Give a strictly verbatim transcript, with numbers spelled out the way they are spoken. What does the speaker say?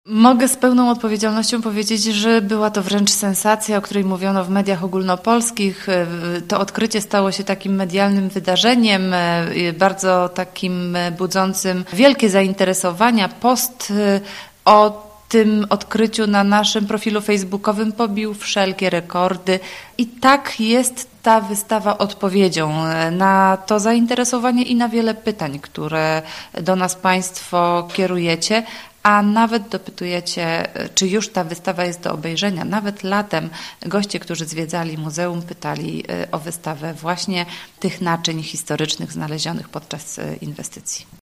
Mogę z pełną odpowiedzialnością powiedzieć, że była to wręcz sensacja, o której mówiono w mediach ogólnopolskich. To odkrycie stało się takim medialnym wydarzeniem, bardzo takim budzącym wielkie zainteresowania. Post o tym odkryciu na naszym profilu facebookowym pobił wszelkie rekordy i tak jest ta wystawa odpowiedzią na to zainteresowanie i na wiele pytań, które do nas Państwo kierujecie, a nawet dopytujecie, czy już ta wystawa jest do obejrzenia. Nawet latem goście, którzy zwiedzali muzeum, pytali o wystawę właśnie tych naczyń historycznych znalezionych podczas inwestycji.